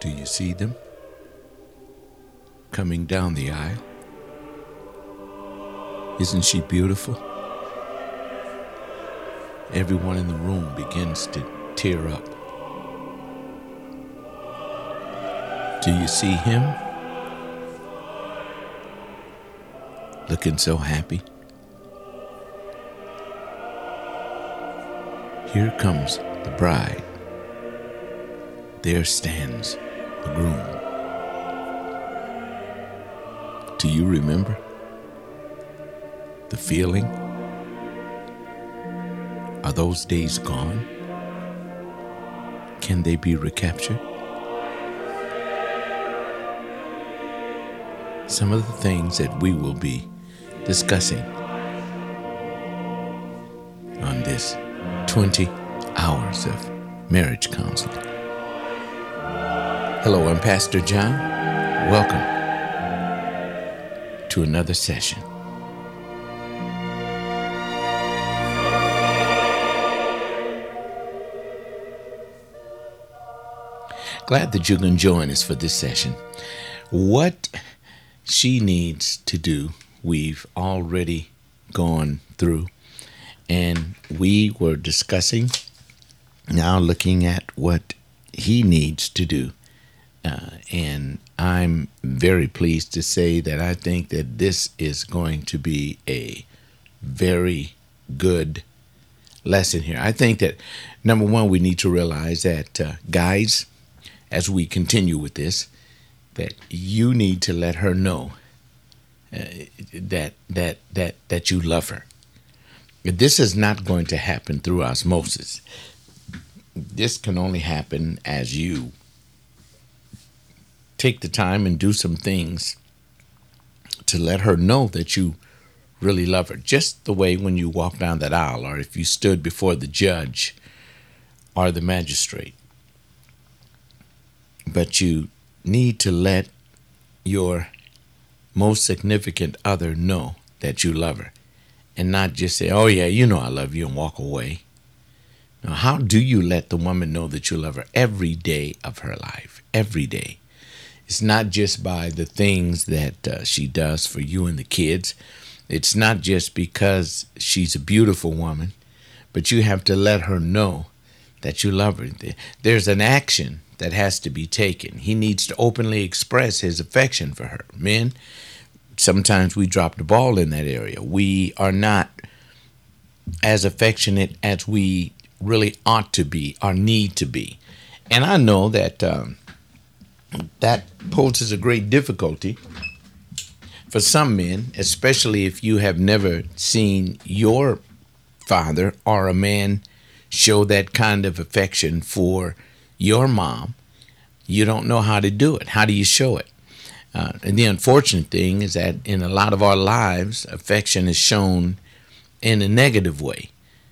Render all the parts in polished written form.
Do you see them coming down the aisle? Isn't she beautiful? Everyone in the room begins to tear up. Do you see him? Looking so happy. Here comes the bride. There stands the groom. Do you remember the feeling? Are those days gone? Can they be recaptured? Some of the things that we will be discussing on this 20 hours of marriage counseling. Hello, I'm Pastor John. Welcome to another session. Glad that you can join us for this session. What she needs to do, we've already gone through, and we were discussing, now looking at what he needs to do. And I'm very pleased to say that I think that this is going to be a very good lesson here. I think that, number one, we need to realize that, guys, as we continue with this, that you need to let her know that you love her. This is not going to happen through osmosis. This can only happen as you take the time and do some things to let her know that you really love her. Just the way when you walk down that aisle, or if you stood before the judge or the magistrate. But you need to let your most significant other know that you love her, and not just say, oh yeah, you know I love you, and walk away. Now, how do you let the woman know that you love her? Every day of her life, every day. It's not just by the things that she does for you and the kids. It's not just because she's a beautiful woman, but you have to let her know that you love her. There's an action that has to be taken. He needs to openly express his affection for her. Men, sometimes we drop the ball in that area. We are not as affectionate as we really ought to be or need to be. And I know that that poses a great difficulty for some men, especially if you have never seen your father or a man show that kind of affection for your mom. You don't know how to do it. How do you show it? And the unfortunate thing is that in a lot of our lives, affection is shown in a negative way.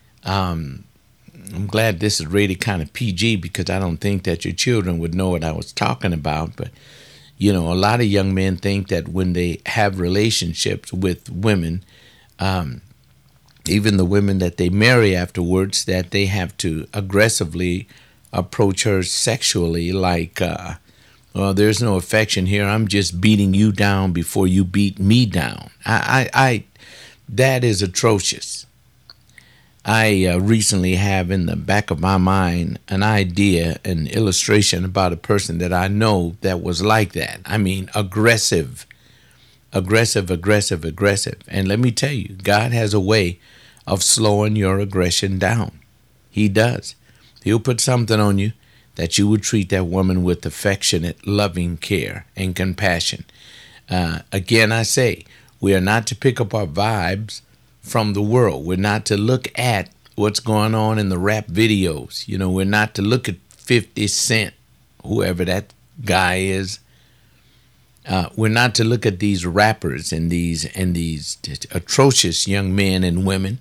I'm glad this is rated kind of PG, because I don't think that your children would know what I was talking about. But, you know, a lot of young men think that when they have relationships with women, even the women that they marry afterwards, that they have to aggressively approach her sexually, like, well, there's no affection here. I'm just beating you down before you beat me down. That is atrocious. I recently have in the back of my mind an idea, an illustration about a person that I know that was like that. I mean, aggressive. And let me tell you, God has a way of slowing your aggression down. He does. He'll put something on you that you would treat that woman with affectionate, loving care and compassion. Again, I say, we are not to pick up our vibes from the world. We're not to look at what's going on in the rap videos. You know, we're not to look at 50 Cent, whoever that guy is. We're not to look at these rappers and these atrocious young men and women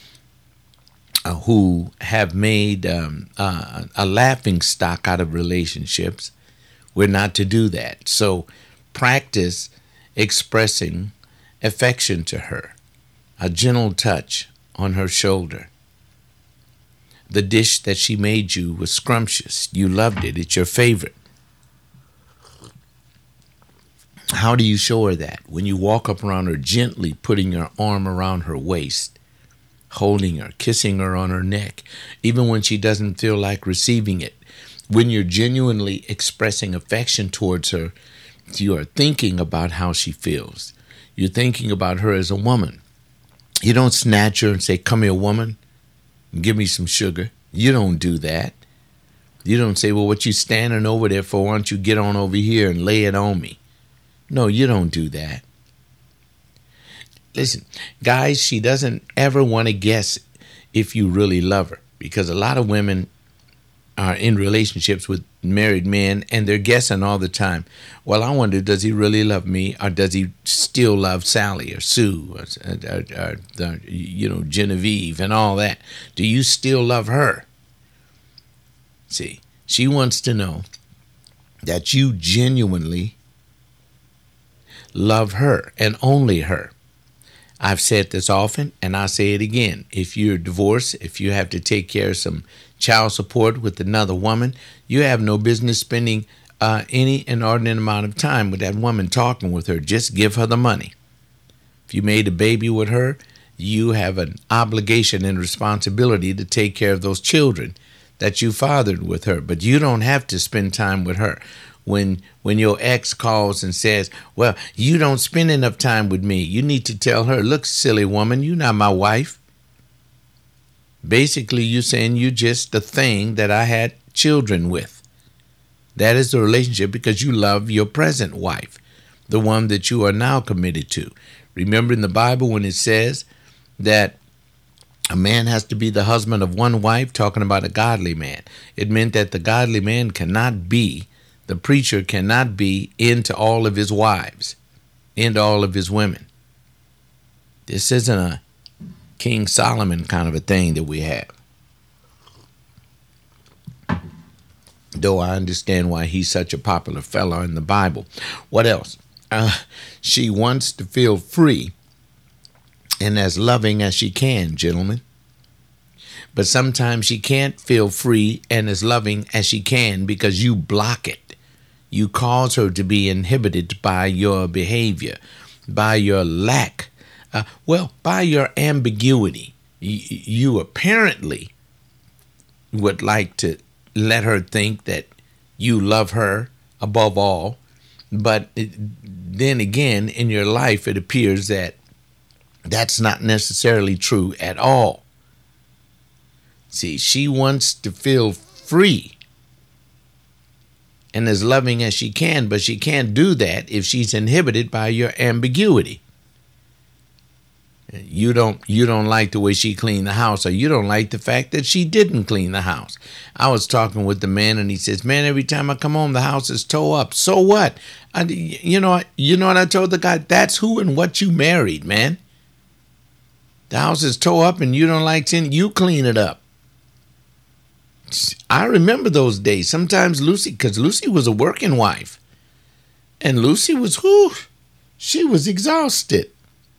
who have made a laughing stock out of relationships. We're not to do that. So practice expressing affection to her. A gentle touch on her shoulder. The dish that she made you was scrumptious. You loved it. It's your favorite. How do you show her that? When you walk up around her gently, putting your arm around her waist, holding her, kissing her on her neck, even when she doesn't feel like receiving it. When you're genuinely expressing affection towards her, you are thinking about how she feels. You're thinking about her as a woman. You don't snatch her and say, "Come here, woman, give me some sugar." You don't do that. You don't say, "Well, what you standing over there for? Why don't you get on over here and lay it on me?" No, you don't do that. Listen, guys, she doesn't ever want to guess if you really love her, because a lot of women are in relationships with married men and they're guessing all the time. Well, I wonder, does he really love me, or does he still love Sally or Sue or Genevieve and all that? Do you still love her? See, she wants to know that you genuinely love her and only her. I've said this often, and I'll say it again. If you're divorced, if you have to take care of some child support with another woman, you have no business spending any inordinate amount of time with that woman, talking with her. Just give her the money. If you made a baby with her, you have an obligation and responsibility to take care of those children that you fathered with her. But you don't have to spend time with her. When your ex calls and says, "Well, you don't spend enough time with me," you need to tell her, "Look, silly woman, you're not my wife." Basically, you're saying you're just the thing that I had children with. That is the relationship, because you love your present wife, the one that you are now committed to. Remember in the Bible when it says that a man has to be the husband of one wife, talking about a godly man. It meant that the godly man the preacher cannot be into all of his wives, into all of his women. This isn't a King Solomon kind of a thing that we have. Though I understand why he's such a popular fellow in the Bible. What else? She wants to feel free and as loving as she can, gentlemen. But sometimes she can't feel free and as loving as she can because you block it. You cause her to be inhibited by your behavior, by your lack, by your ambiguity. You apparently would like to let her think that you love her above all, but then again, in your life, it appears that that's not necessarily true at all. See, she wants to feel free and as loving as she can, but she can't do that if she's inhibited by your ambiguity. You don't like the way she cleaned the house, or you don't like the fact that she didn't clean the house. I was talking with the man, and he says, "Man, every time I come home, the house is tore up." So what? You know what I told the guy? That's who and what you married, man. The house is tore up, and you don't like it. You clean it up. I remember those days. Sometimes because Lucy was a working wife, and Lucy was, she was exhausted.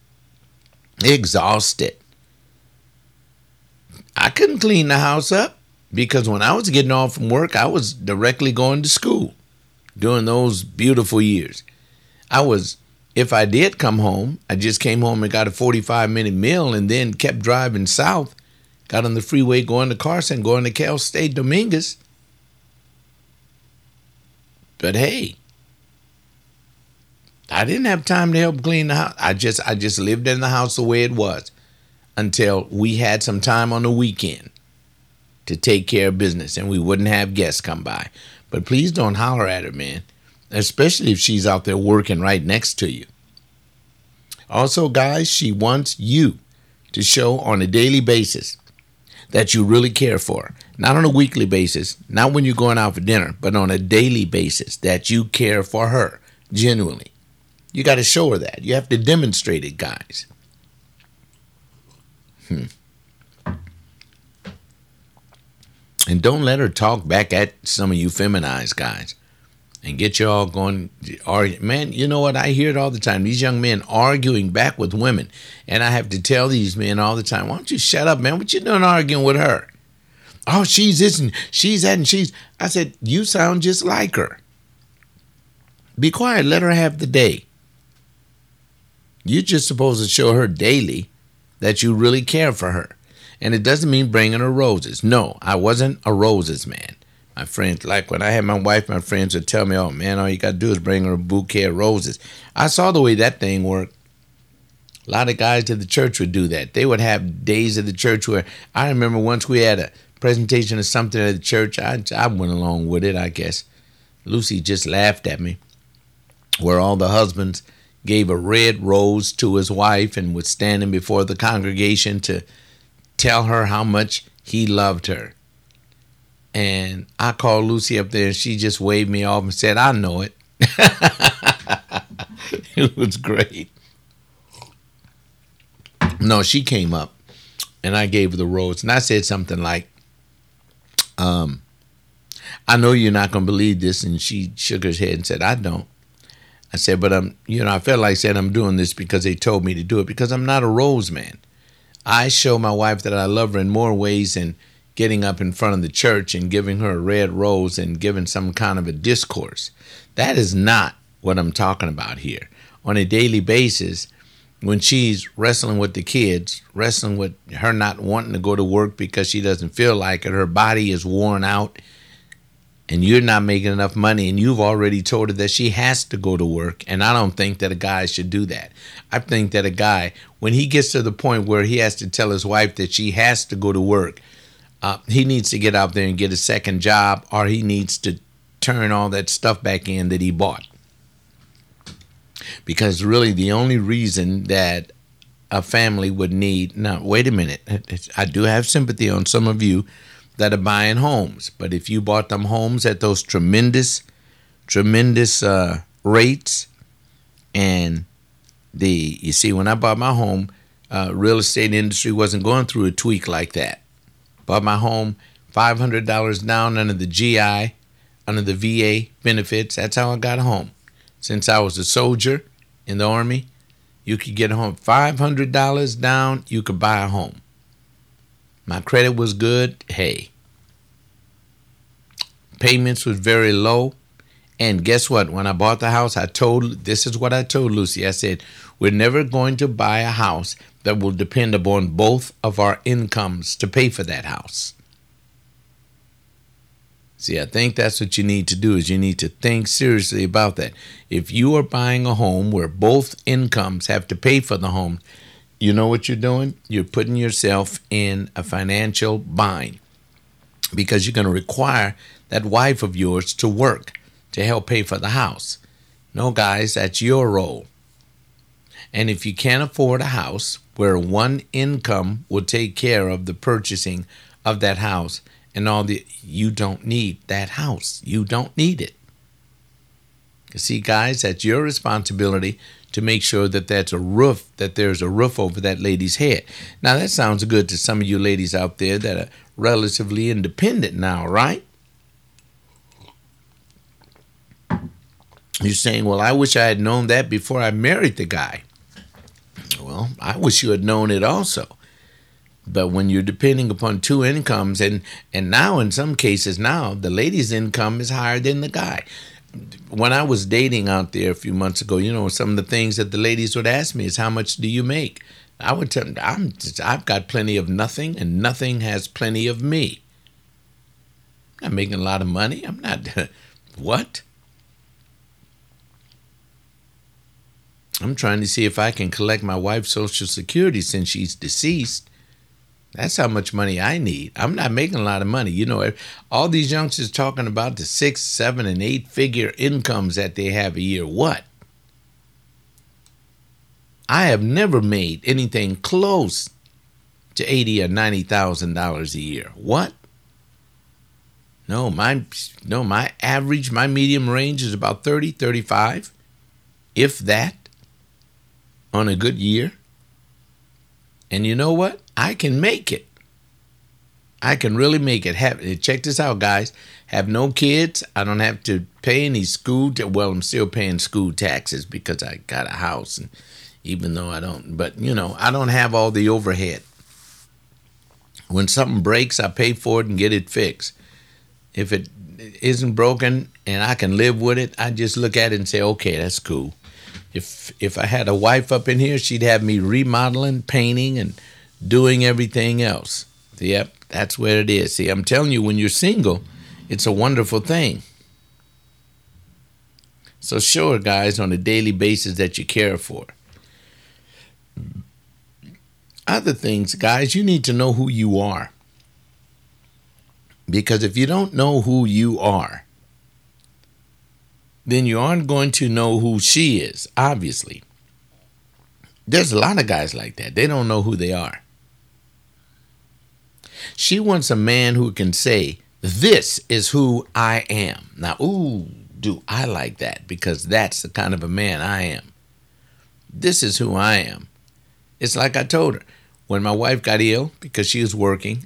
I couldn't clean the house up because when I was getting off from work, I was directly going to school during those beautiful years. If I did come home, I just came home and got a 45-minute meal and then kept driving south. Got on the freeway going to Carson, going to Cal State Dominguez. But hey, I didn't have time to help clean the house. I just lived in the house the way it was until we had some time on the weekend to take care of business and we wouldn't have guests come by. But please don't holler at her, man, especially if she's out there working right next to you. Also, guys, she wants you to show on a daily basis that you really care for her. Not on a weekly basis, not when you're going out for dinner, but on a daily basis that you care for her genuinely. You got to show her that. You have to demonstrate it, guys. And don't let her talk back at some of you feminized guys and get you all going. Man, you know what? I hear it all the time. These young men arguing back with women. And I have to tell these men all the time, why don't you shut up, man? What you doing arguing with her? Oh, she's this and she's that and she's. I said, you sound just like her. Be quiet. Let her have the day. You're just supposed to show her daily that you really care for her. And it doesn't mean bringing her roses. No, I wasn't a roses man. My friends, like when I had my wife, my friends would tell me, oh man, all you got to do is bring her a bouquet of roses. I saw the way that thing worked. A lot of guys at the church would do that. They would have days at the church where I remember once we had a presentation of something at the church. I went along with it, I guess. Lucy just laughed at me, where all the husbands gave a red rose to his wife and was standing before the congregation to tell her how much he loved her. And I called Lucy up there and she just waved me off and said, I know it. It was great. No, she came up and I gave her the rose and I said something like, I know you're not going to believe this. And she shook her head and said, I don't. I said, but I felt like saying I'm doing this because they told me to do it, because I'm not a rose man. I show my wife that I love her in more ways than getting up in front of the church and giving her a red rose and giving some kind of a discourse. That is not what I'm talking about here. On a daily basis, when she's wrestling with the kids, wrestling with her not wanting to go to work because she doesn't feel like it, her body is worn out, and you're not making enough money, and you've already told her that she has to go to work, and I don't think that a guy should do that. I think that a guy, when he gets to the point where he has to tell his wife that she has to go to work, he needs to get out there and get a second job, or he needs to turn all that stuff back in that he bought. Because really the only reason that a family would need, now wait a minute, I do have sympathy on some of you that are buying homes, but if you bought them homes at those tremendous rates, and you see, when I bought my home, real estate industry wasn't going through a tweak like that. Bought my home $500 down under the GI, under the VA benefits. That's how I got a home. Since I was a soldier in the Army, you could get a home. $500 down, you could buy a home. My credit was good. Hey. Payments was very low. And guess what? When I bought the house, this is what I told Lucy. I said, we're never going to buy a house that will depend upon both of our incomes to pay for that house. See, I think that's what you need to do, is you need to think seriously about that. If you are buying a home where both incomes have to pay for the home, you know what you're doing? You're putting yourself in a financial bind, because you're going to require that wife of yours to work to help pay for the house. No, guys, that's your role. And if you can't afford a house where one income will take care of the purchasing of that house, and you don't need that house. You don't need it. You see, guys, that's your responsibility to make sure that there's a roof over that lady's head. Now, that sounds good to some of you ladies out there that are relatively independent now, right? You're saying, well, I wish I had known that before I married the guy. Well, I wish you had known it also. But when you're depending upon two incomes, and now in some cases now, the lady's income is higher than the guy. When I was dating out there a few months ago, some of the things that the ladies would ask me is, how much do you make? I would tell them, I've got plenty of nothing, and nothing has plenty of me. I'm not making a lot of money. I'm not, what? I'm trying to see if I can collect my wife's Social Security since she's deceased. That's how much money I need. I'm not making a lot of money. All these youngsters talking about the 6, 7, and 8-figure incomes that they have a year. What? I have never made anything close to $80,000 or $90,000 a year. What? No, my average, my medium range is about 30, 35, if that, on a good year. And you know what? I can make it. I can really make it. Check this out, guys. Have no kids. I don't have to pay any school. Well, I'm still paying school taxes because I got a house, and even though I don't. But, I don't have all the overhead. When something breaks, I pay for it and get it fixed. If it isn't broken and I can live with it, I just look at it and say, okay, that's cool. If I had a wife up in here, she'd have me remodeling, painting, and doing everything else. Yep, that's where it is. See, I'm telling you, when you're single, it's a wonderful thing. So show her, guys, on a daily basis that you care for her. Other things, guys, you need to know who you are. Because if you don't know who you are, then you aren't going to know who she is, obviously. There's a lot of guys like that. They don't know who they are. She wants a man who can say, this is who I am. Now, ooh, do I like that, because that's the kind of a man I am. This is who I am. It's like I told her, when my wife got ill because she was working,